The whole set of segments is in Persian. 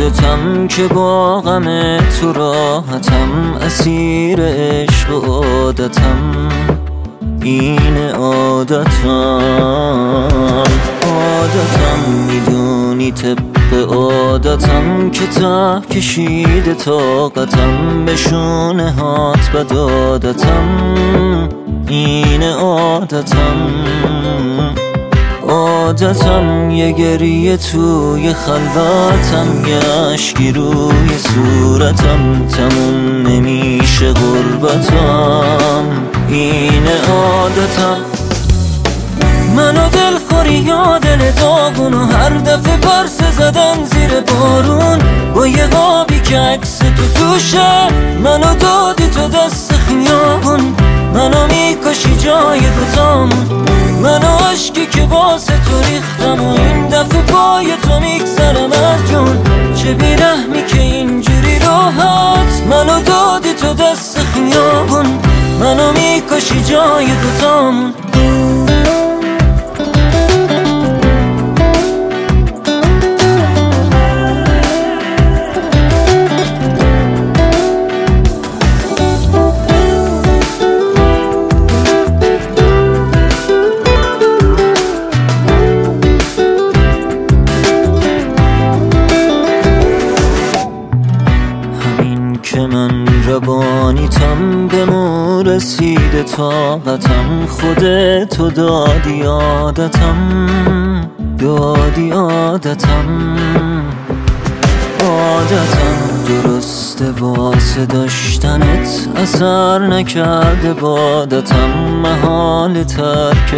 خودتم که با غم تو راحتم، اسیر عشق و عادتم، این عادتم میدونی طبق عادتم که ته کشیده طاقتم، به شونه هات بد عادتم، این عادتم یه گریه توی خلوتم، یه اشکی روی صورتم، تموم نمیشه غربتم، این عادتم. منو دلخوری یا دل داغون و هر دفعه پرسه زدن زیر بارون، با یه قابی که عکس تو توشه، منو دادی تو دست خیابون، منو میکشی جای دوتامون، منو عشقی که واسه تو ریختم و این دفعه پای تو میگذرم از جون، چه بیرحمی که اینجوری راحت منو دادی تو دست خیابون، منو میکشی جای دوتامون. که من روانیتم به مو رسیده طاقتم، خودتو دادی عادتم، درسته واسه داشتنت اثر نکرده بادتم، محال ترک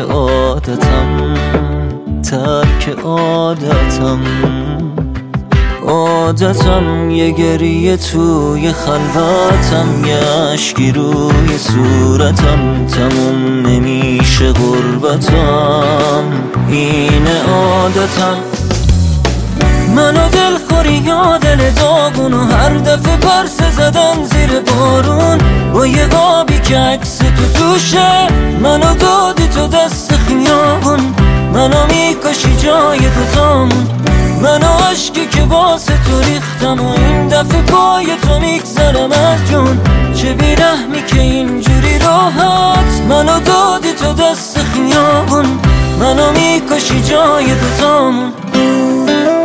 عادتم یه گریه توی خلوتم، یه اشکی روی صورتم، تموم نمیشه غربتم، این عادتم. منو دلخوری یا دل داغون و هر دفعه پرسه زدن زیر بارون، با یه قابی که عکس تو توشه، منو دادی تو دست خیابون، منو میکشی جای دوتامون، منو عشقی که واسه تو ریختم و این دفعه پای تو میگذرم از جون، چه بیرحمی که اینجوری راحت منو دادی تو دست خیابون، منو میکشی جای دوتامون.